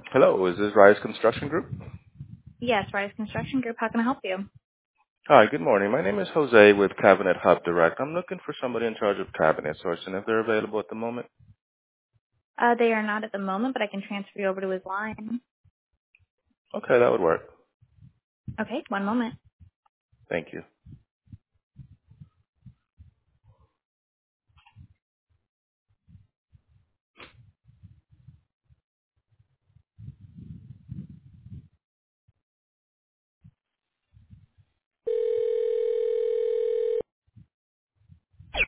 Hello, is this Rise Construction Group? Yes, Rise Construction Group. How can I help you? Hi, good morning. My name is Jose with Cabinet Hub Direct. I'm looking for somebody in charge of cabinet sourcing if they're available at the moment. They are not at the moment, but I can transfer you over to his line. Okay, that would work. Okay, one moment. Thank you.